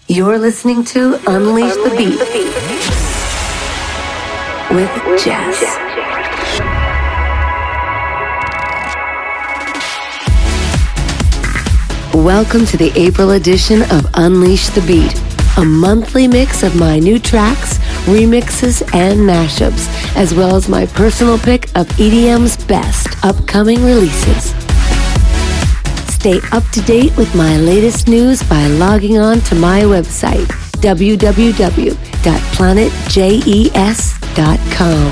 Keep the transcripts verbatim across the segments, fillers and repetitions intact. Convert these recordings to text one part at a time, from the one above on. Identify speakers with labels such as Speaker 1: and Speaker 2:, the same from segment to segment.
Speaker 1: You're listening to Unleash the Beat with Jess. Welcome to the April edition of Unleash the Beat, a monthly mix of my new tracks, remixes, and mashups, as well as my personal pick of E D M's best upcoming releases. Stay up to date with my latest news by logging on to my website, w w w dot planet jes dot com.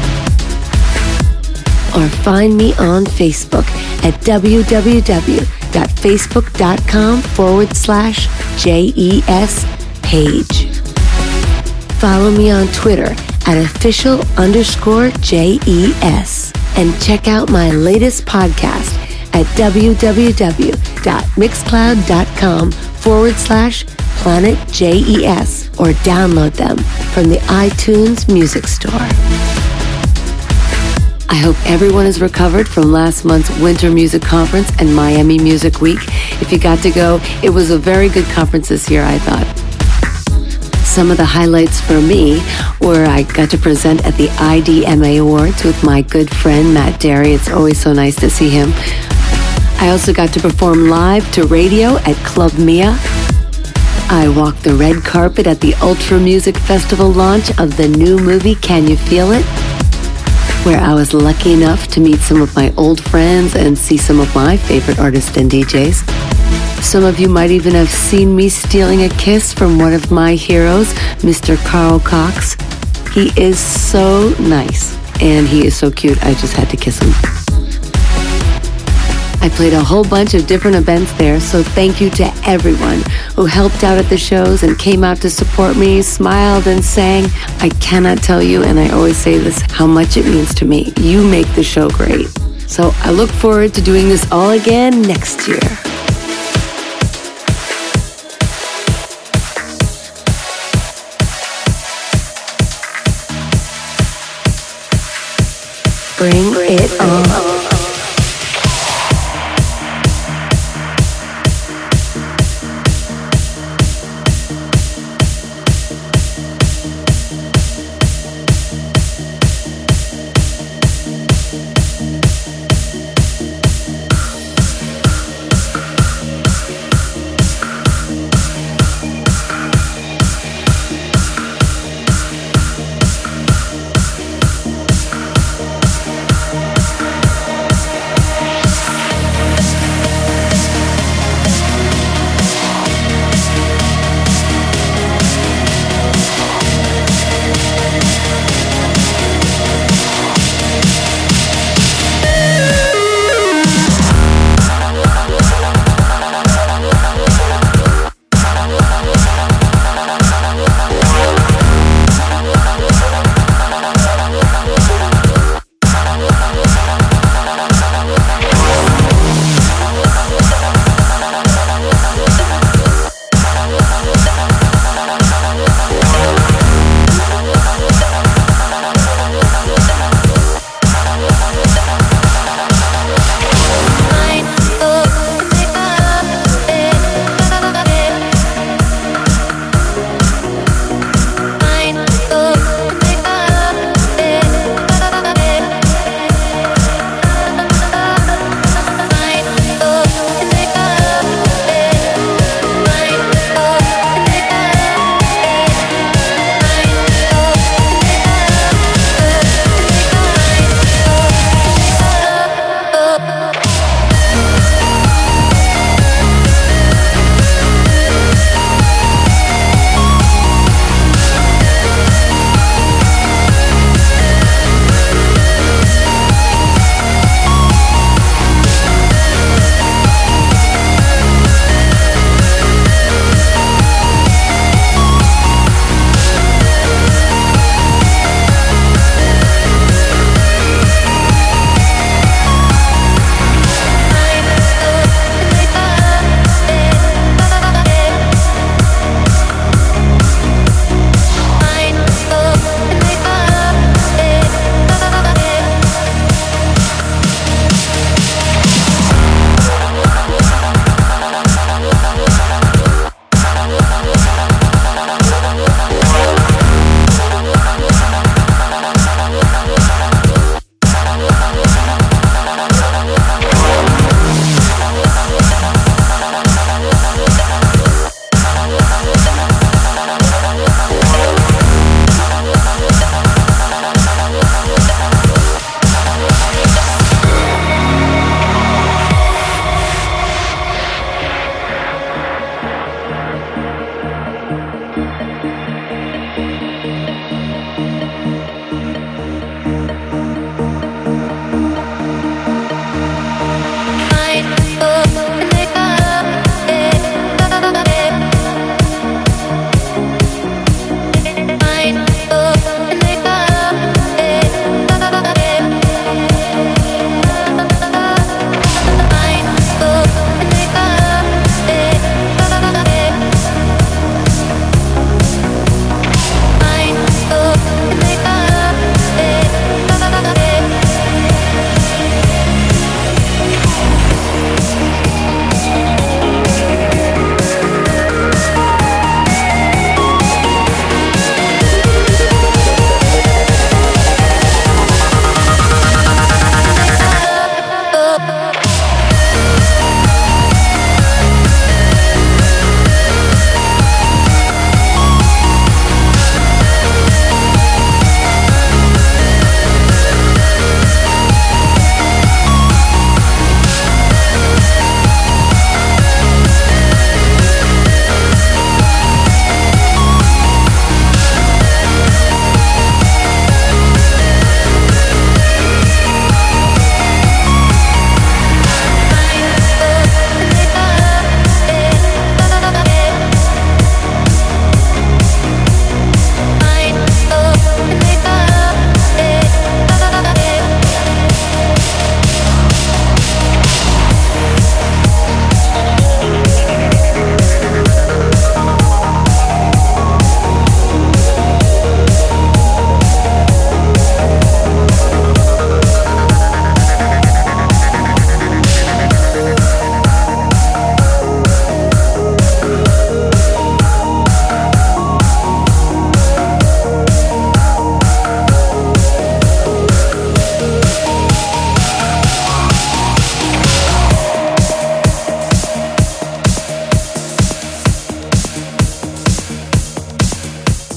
Speaker 1: Or find me on Facebook at w w w dot facebook dot com forward slash jes page. Follow me on Twitter at official underscore jes. And check out my latest podcast at w w w dot mixcloud dot com forward slash planet jes or download them from the iTunes Music Store. I hope everyone has recovered from last month's Winter Music Conference and Miami Music Week. If you got to go, it was a very good conference this year, I thought. Some of the highlights for me were I got to present at the I D M A Awards with my good friend Matt Derry. It's always so nice to see him. I also got to perform live to radio at Club Mia. I walked the red carpet at the Ultra Music Festival launch of the new movie Can You Feel It?, where I was lucky enough to meet some of my old friends and see some of my favorite artists and D Js. Some of you might even have seen me stealing a kiss from one of my heroes, Mister Carl Cox. He is so nice, and he is so cute, I just had to kiss him. I played a whole bunch of different events there, so thank you to everyone who helped out at the shows and came out to support me, smiled and sang. I cannot tell you, and I always say this, how much it means to me. You make the show great. So I look forward to doing this all again next year. Bring it on.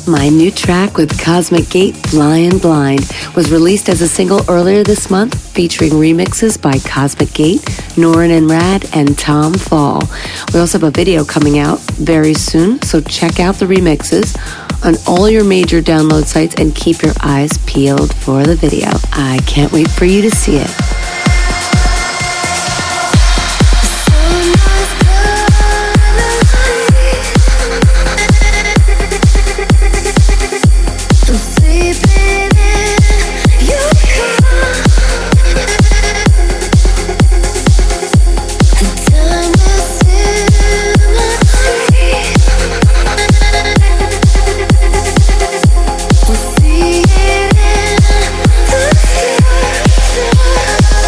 Speaker 1: My new track with Cosmic Gate, Flying Blind, was released as a single earlier this month, featuring remixes by Cosmic Gate, Norin and Rad, and Tom Fall. We also have a video coming out very soon, so check out the remixes on all your major download sites and keep your eyes peeled for the video. I can't wait for you to see it.
Speaker 2: See it in the future.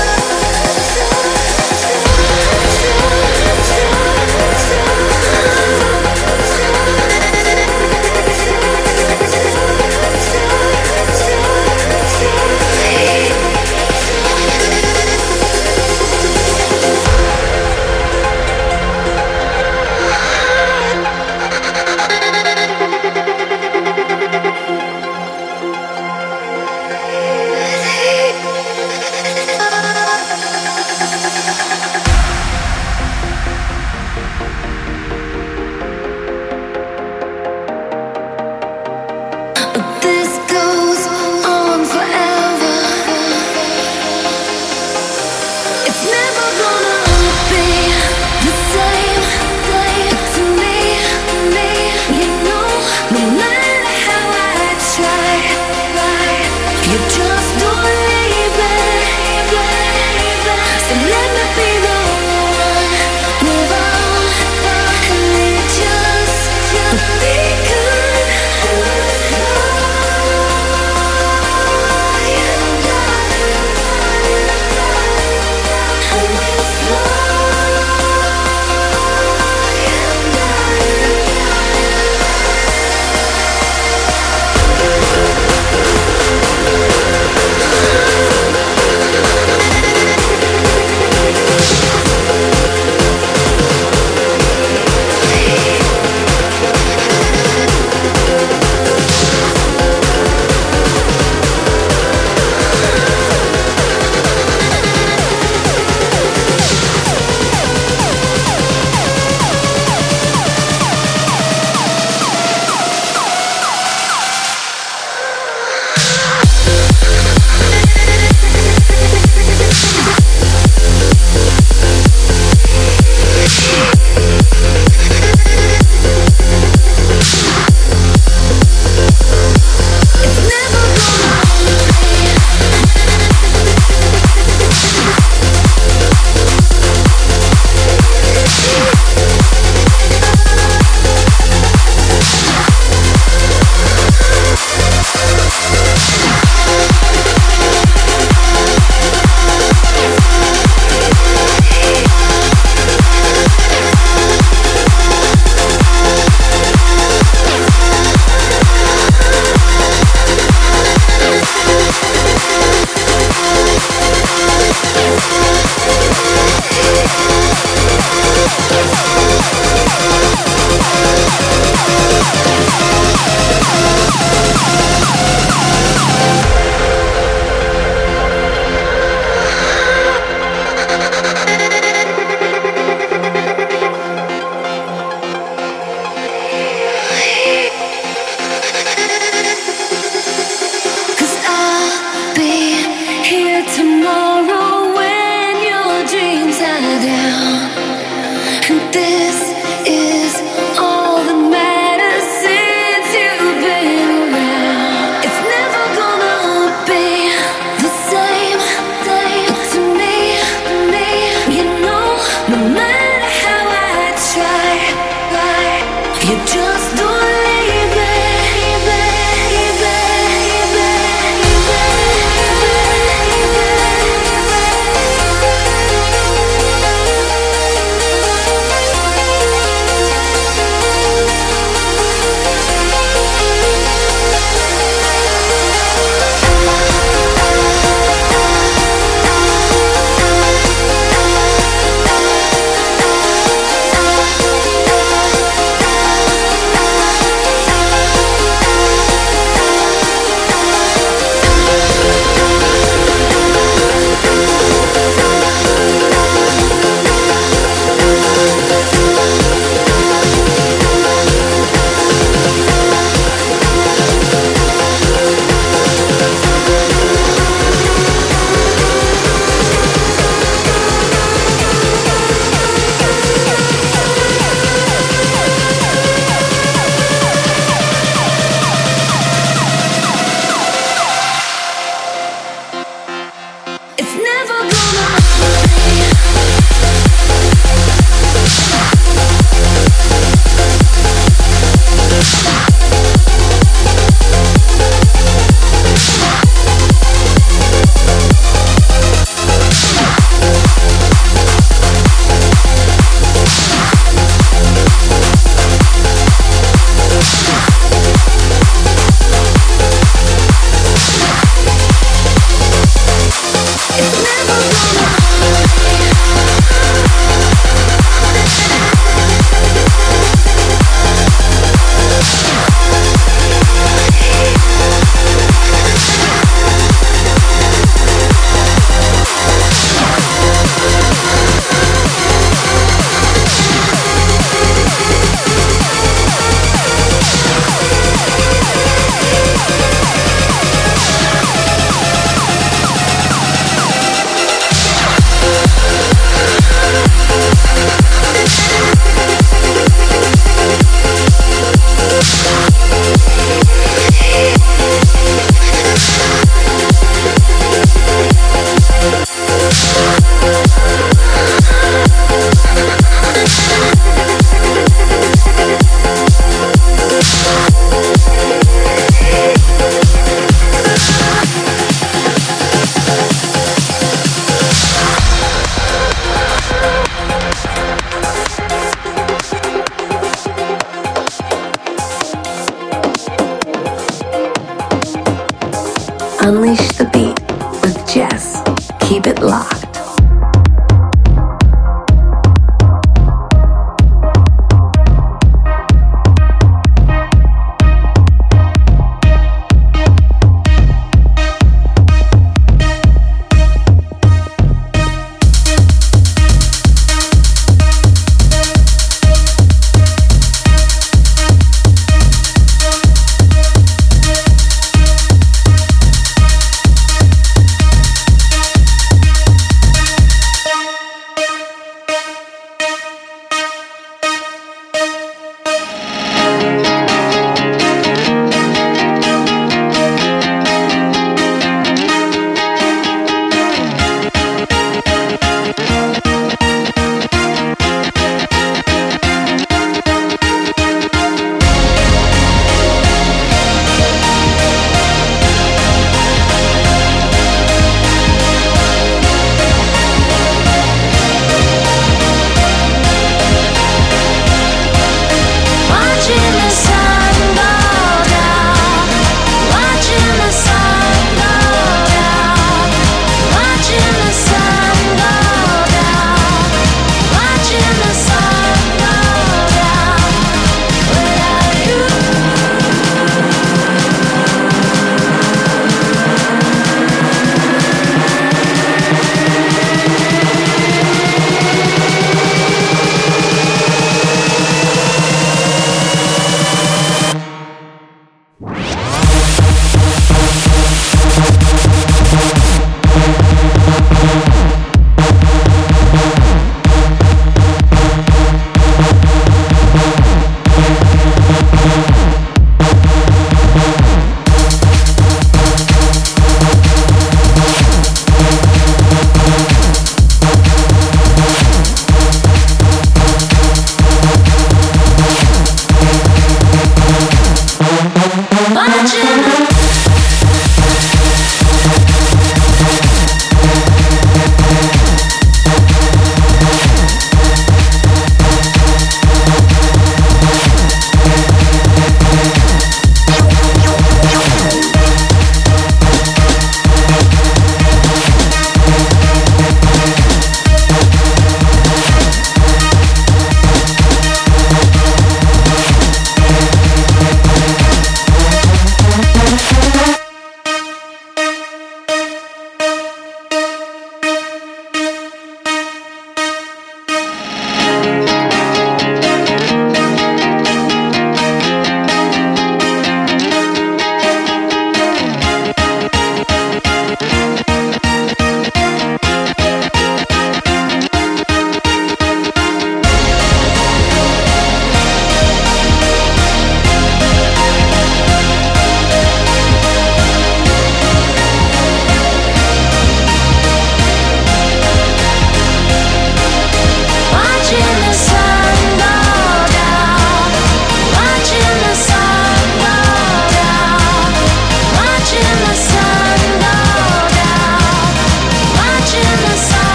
Speaker 1: Unleash the Beat with Jess. Keep it locked.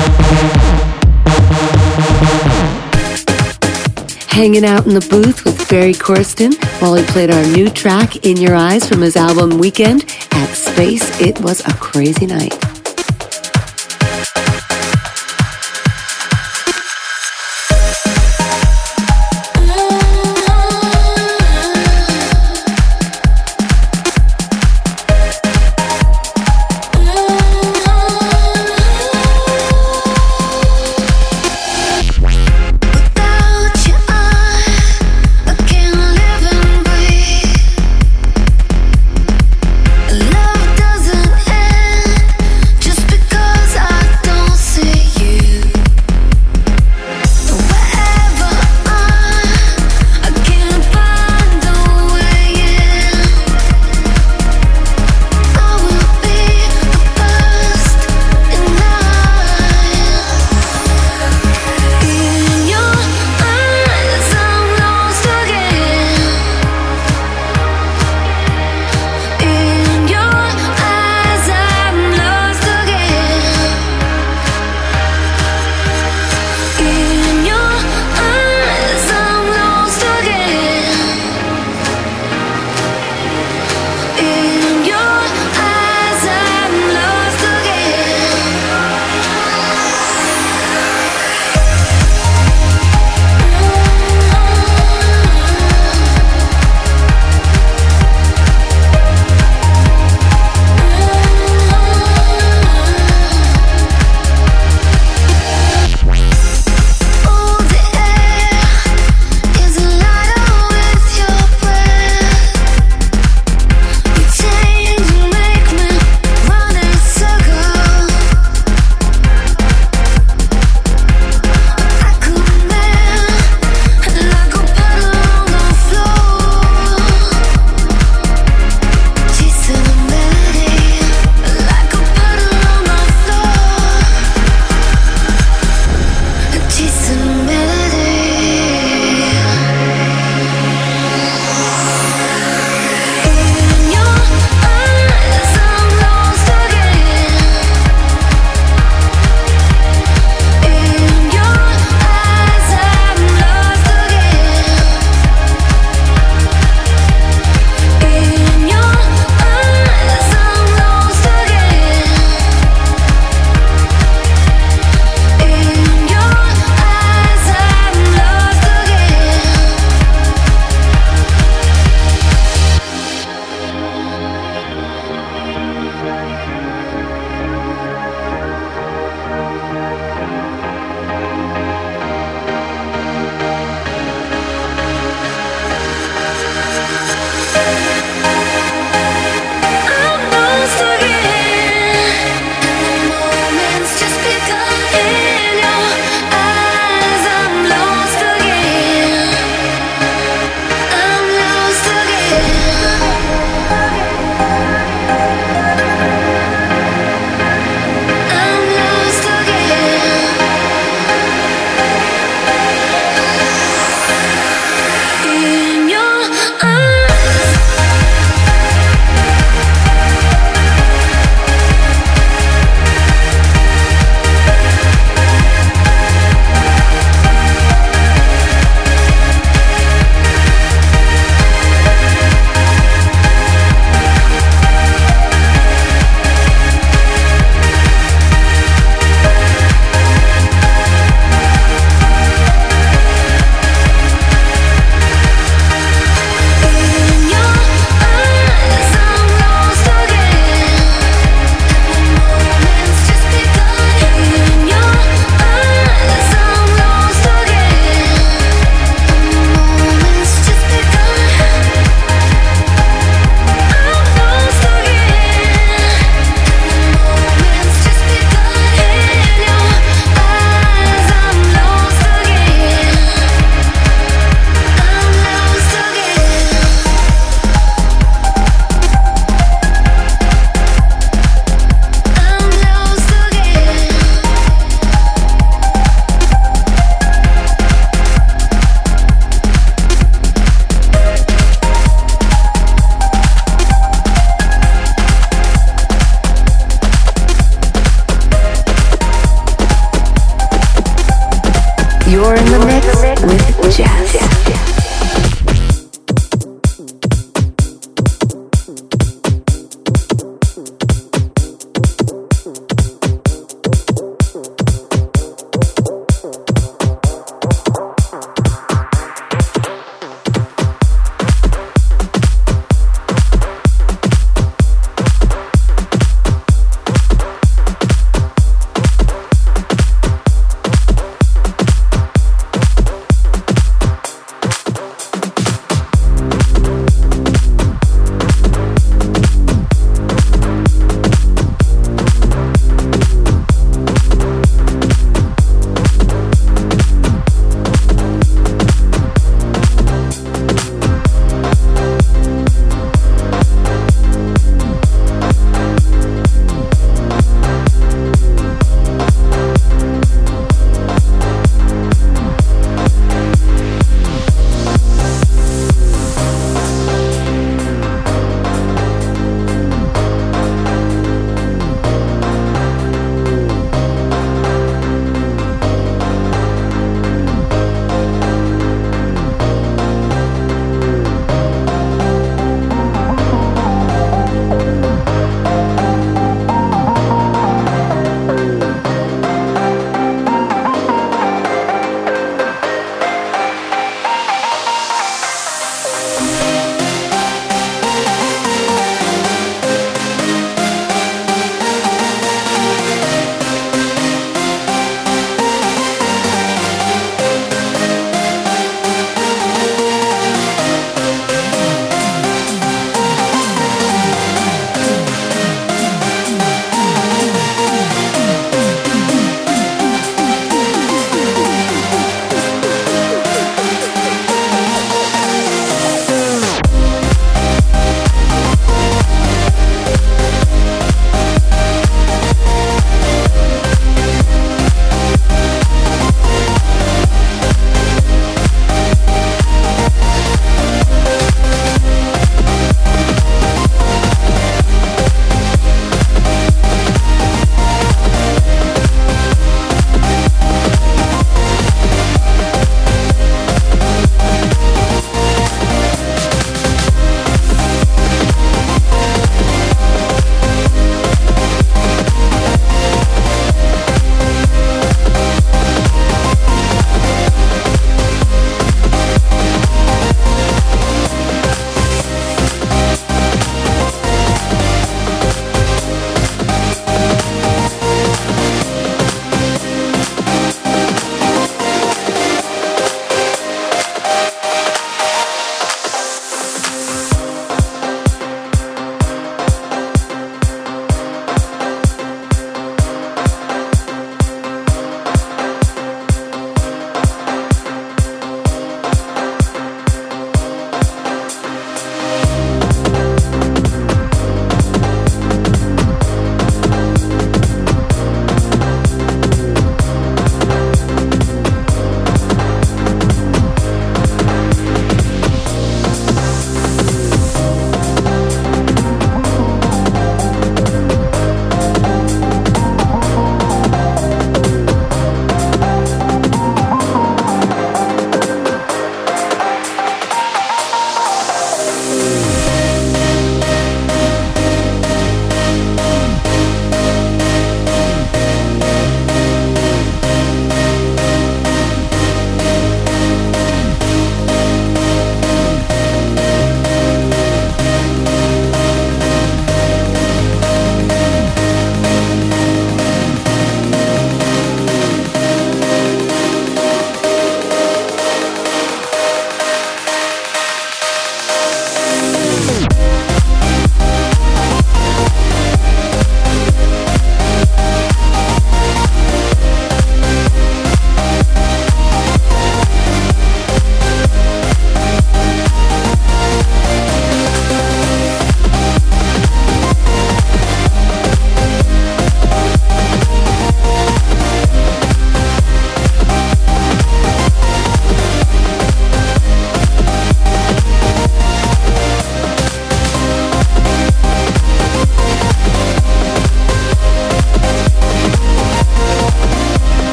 Speaker 1: Hanging out in the booth with Barry Corsten while he played our new track, In Your Eyes, from his album Weekend at Space. It was a crazy night. You're in the mix with Jazz.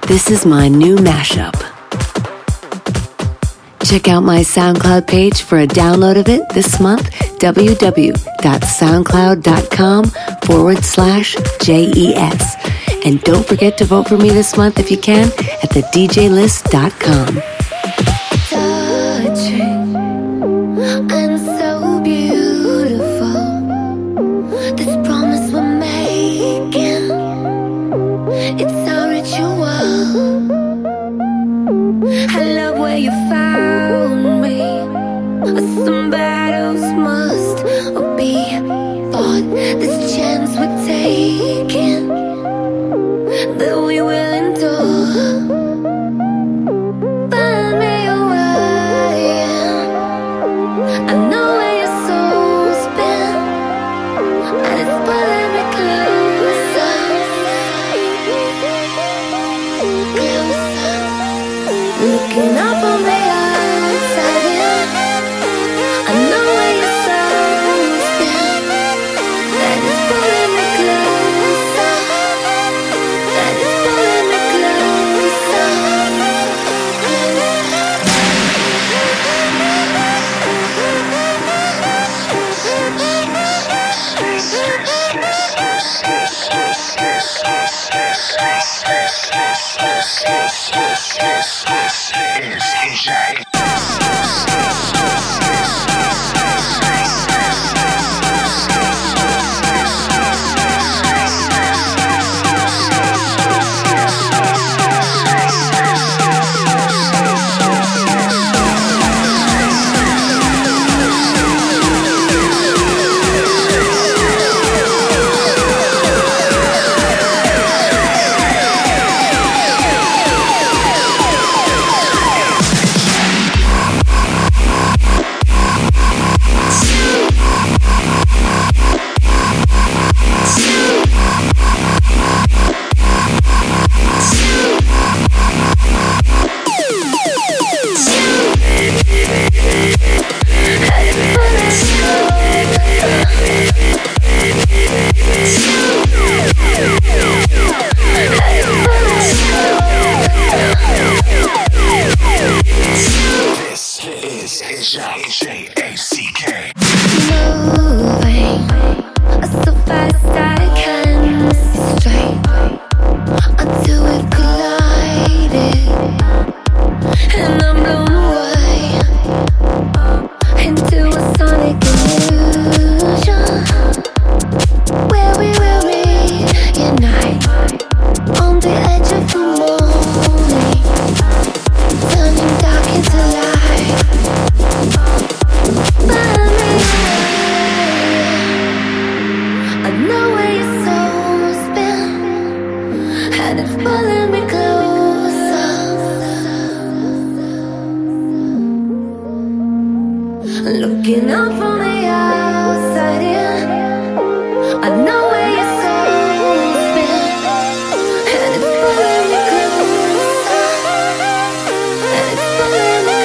Speaker 1: This is my new mashup. Check out my SoundCloud page for a download of it this month, www.soundcloud.com forward slash JES. And don't forget to vote for me this month if you can at the d j list dot com.
Speaker 2: Touching and so beautiful. This promise we're making, it's our ritual. I love where you found me. Some battles must be fought. This chance we're taking, that we will endure. Find me a way. I know where your soul's been, and it's pulling me closer, closer. Looking up on the outside in, I know where your soul's been, and it's pulling me closer. Looking up from the outside in, I know where your soul's been, and it's pulling me closer, and it's pulling me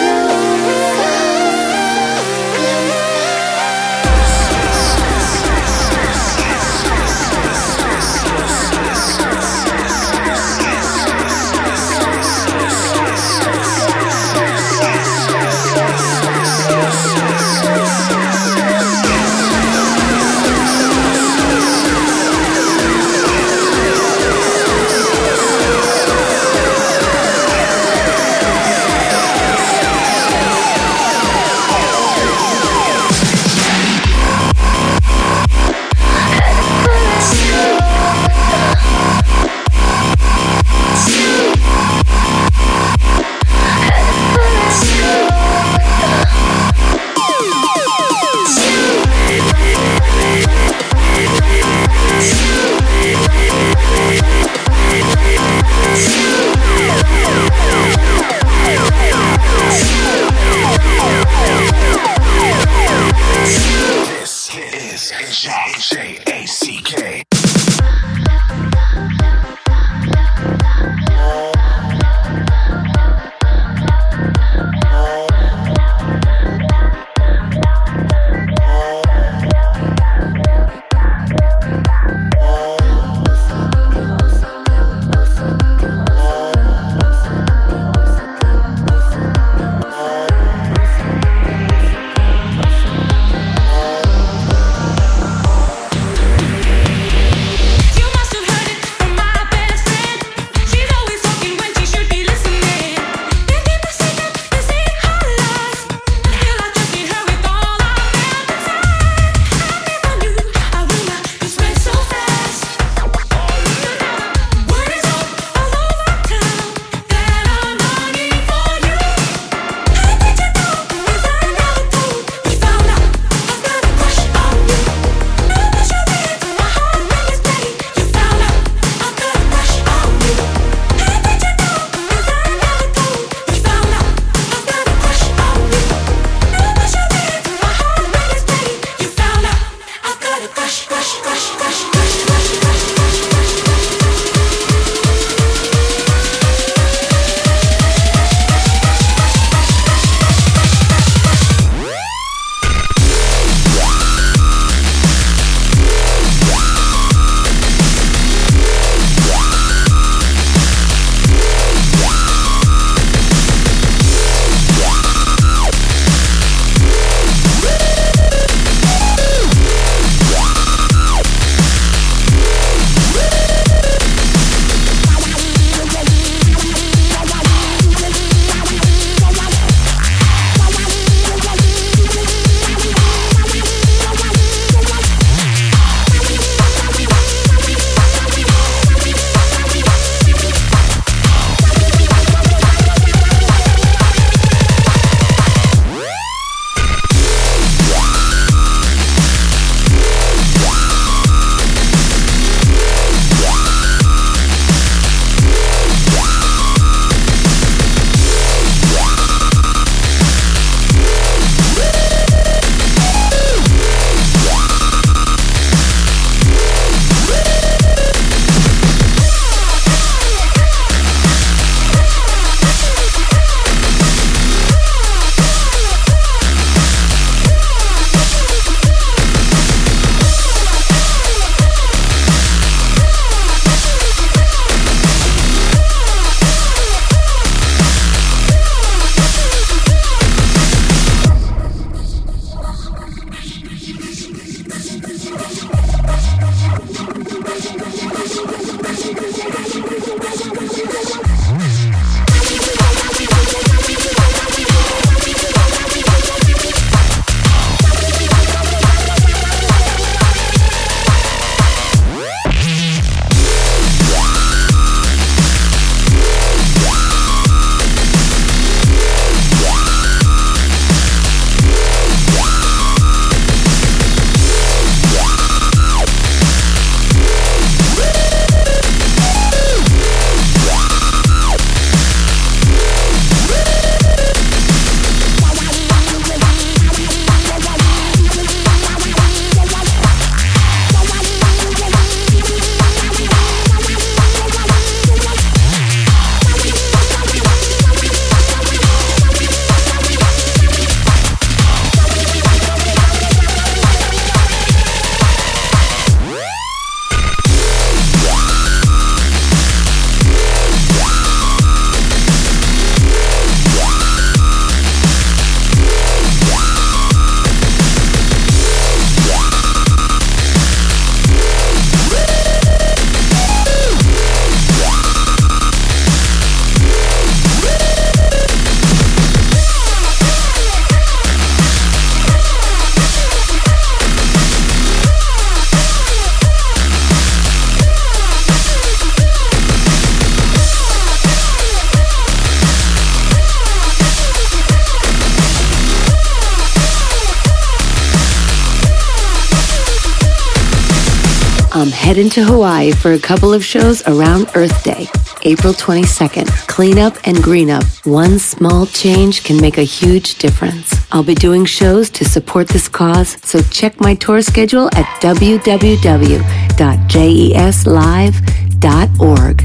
Speaker 1: I'm heading to Hawaii for a couple of shows around Earth Day, April twenty-second. Clean up and green up. One small change can make a huge difference. I'll be doing shows to support this cause, so check my tour schedule at w w w dot jes live dot org.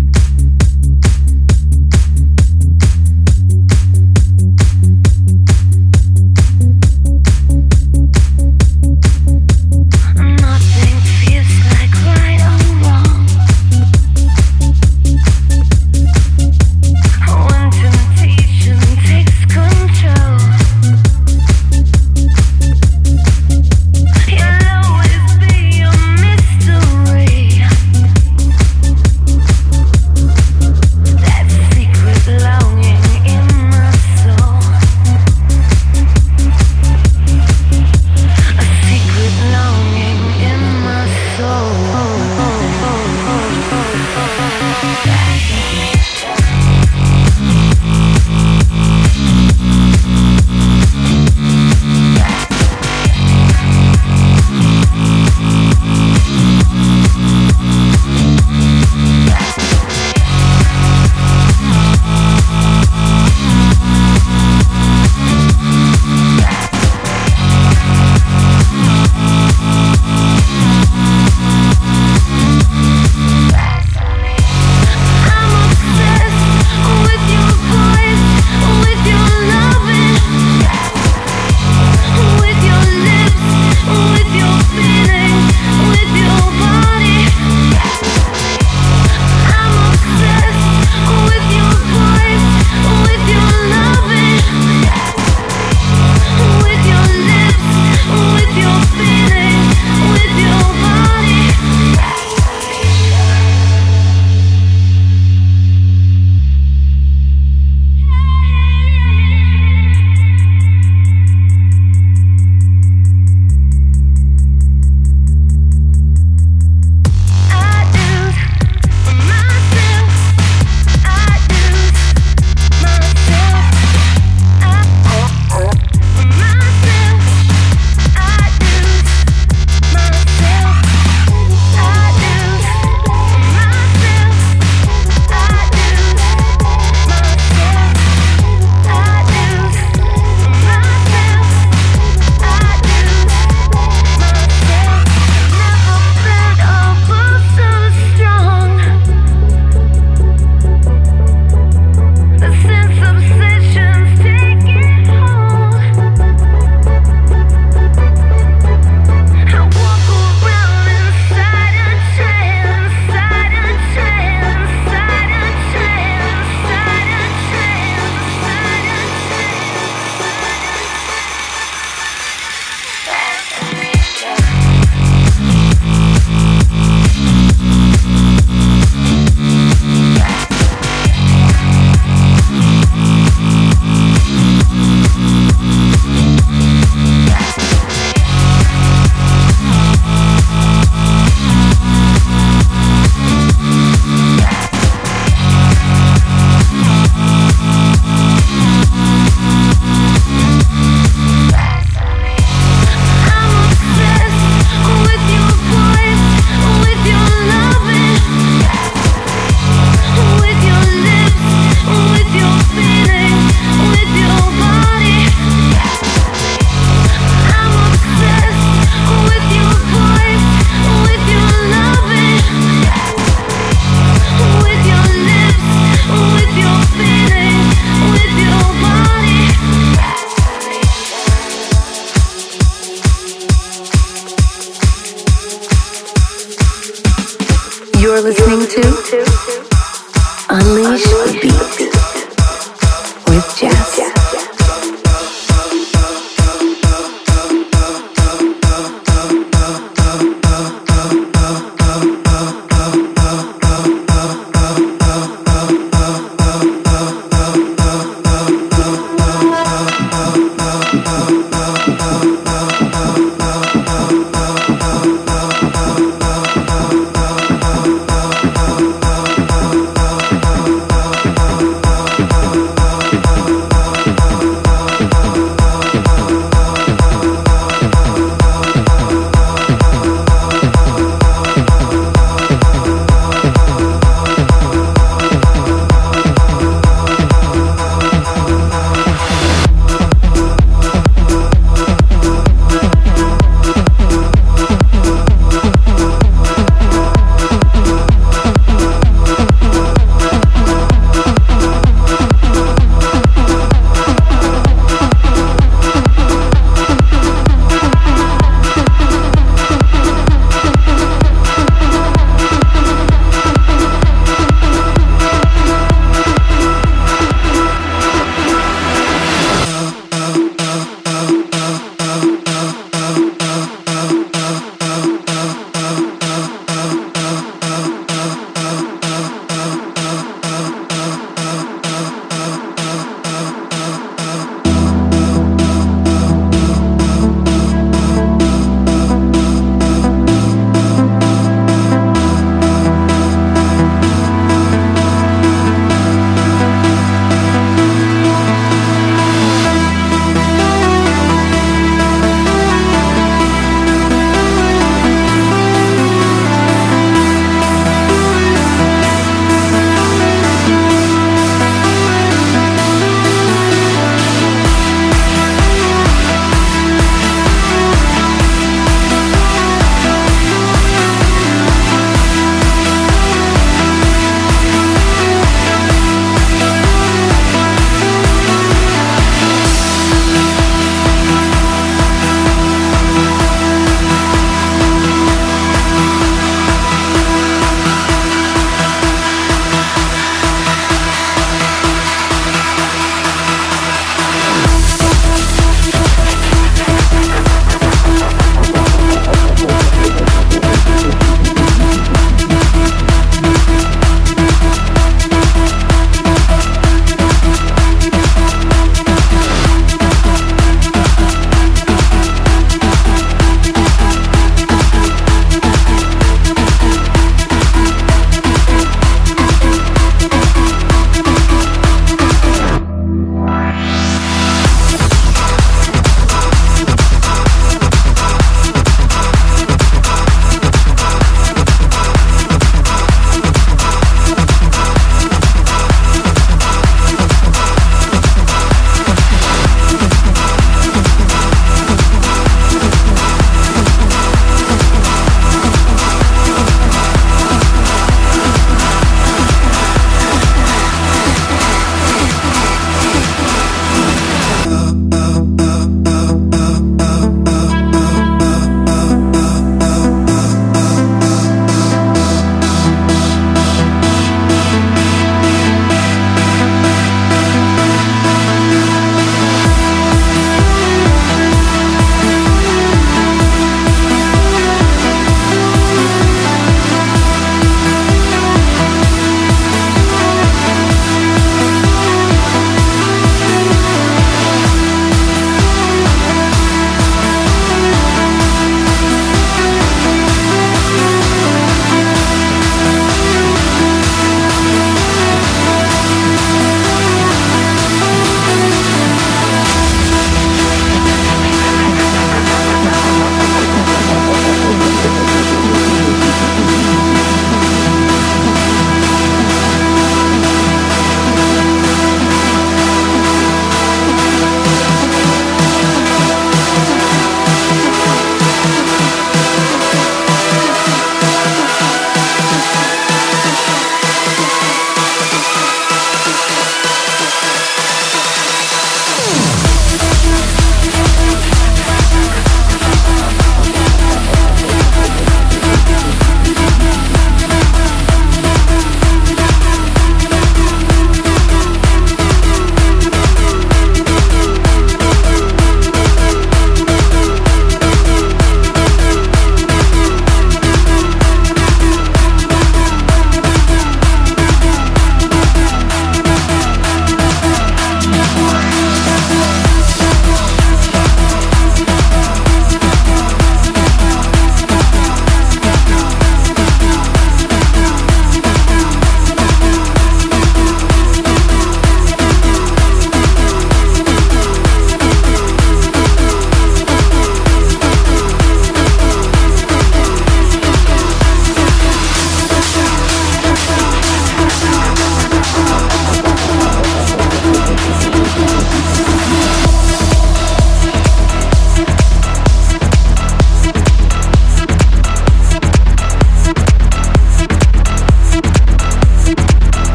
Speaker 1: Unleash the Beat with Jess.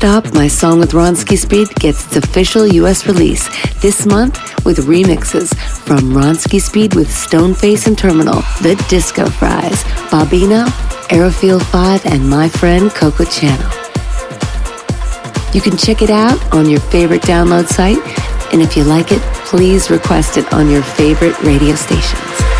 Speaker 1: Stop, my song with Ronski Speed gets its official U S release this month with remixes from Ronski Speed with Stoneface and Terminal, The Disco Fries, Bobino, Aerofield five, and my friend Coco Channel. You can check it out on your favorite download site, and if you like it, please request it on your favorite radio stations.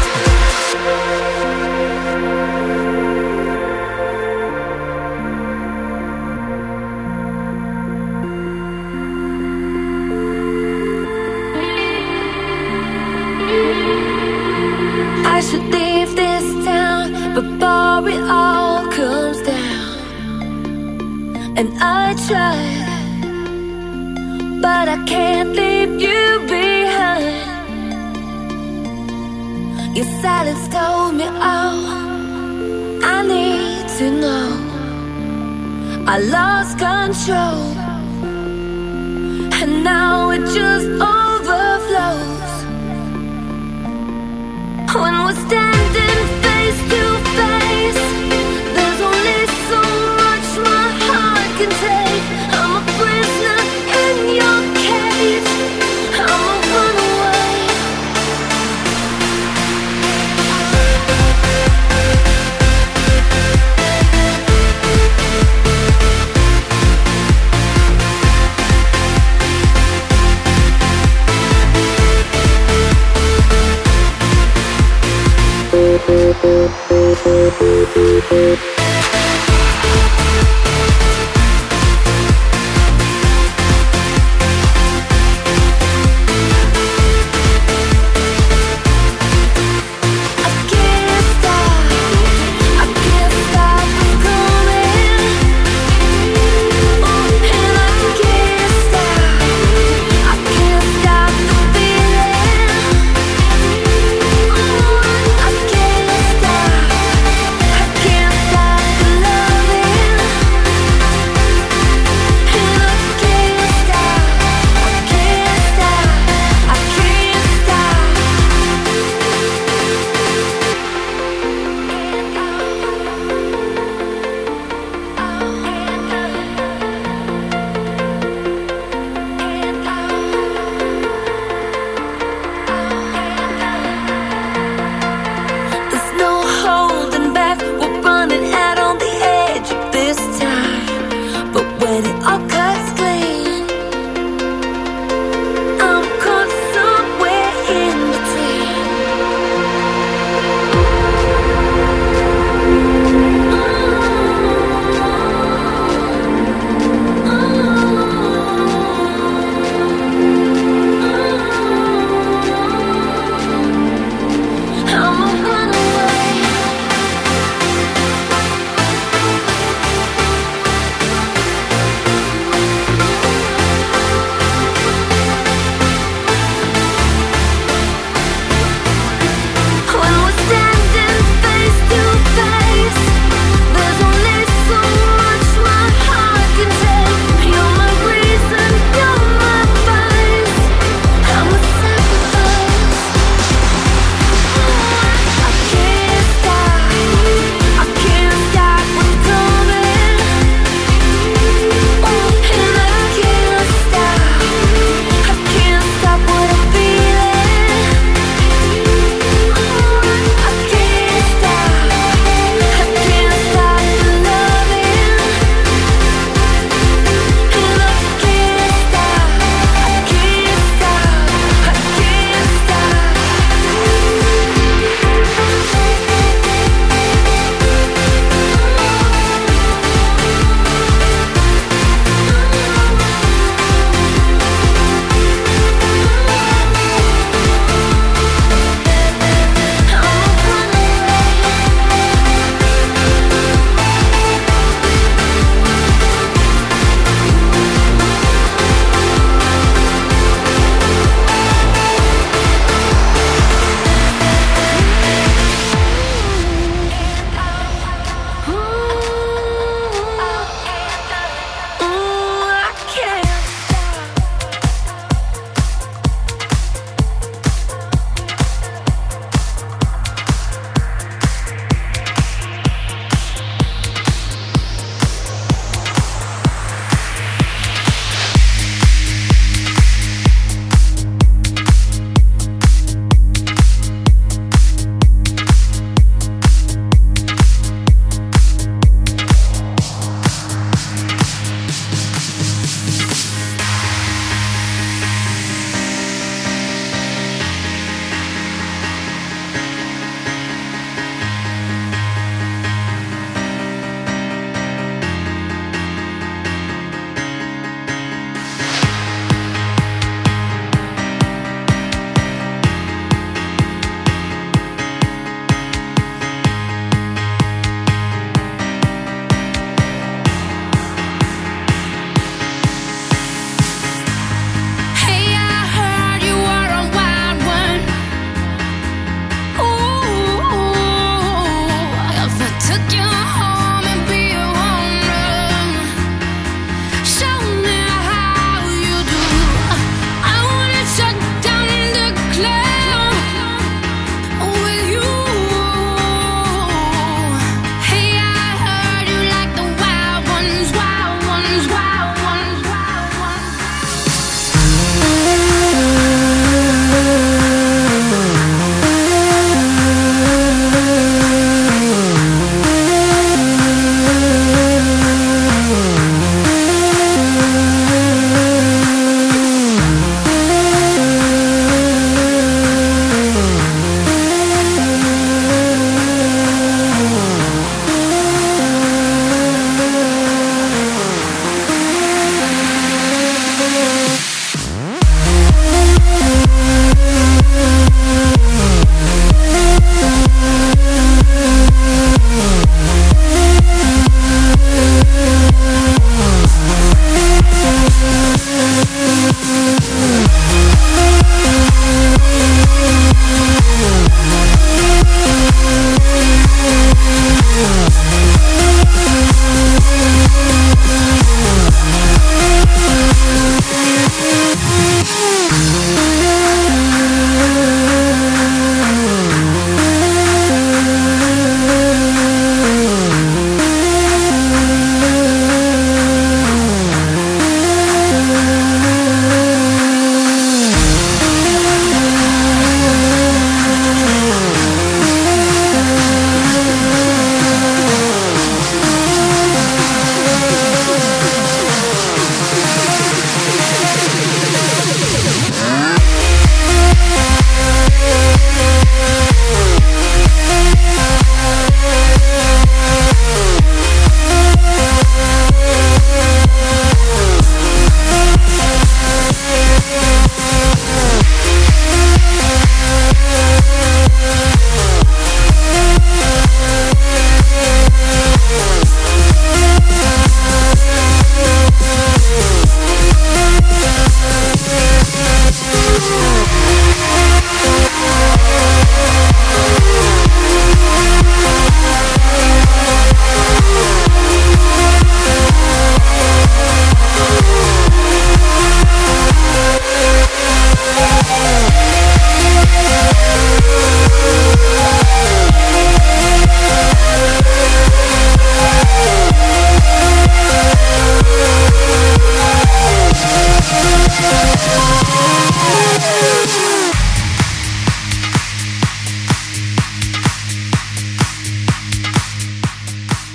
Speaker 2: I should leave this town before it all comes down. And I tried, but I can't leave you behind. Your silence told me all I need to know. I lost control, and now it just overflows. When we're standing face to face, there's only so much my heart can take. I'm a prisoner in your cage. I'm a runaway. Stop.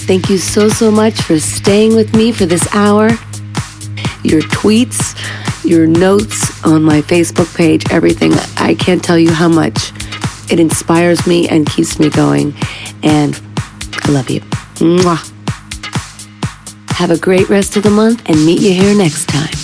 Speaker 1: Thank you so, so much for staying with me for this hour. Your tweets, your notes on my Facebook page, everything. I can't tell you how much it inspires me and keeps me going. And I love you. Mwah. Have a great rest of the month and meet you here next time.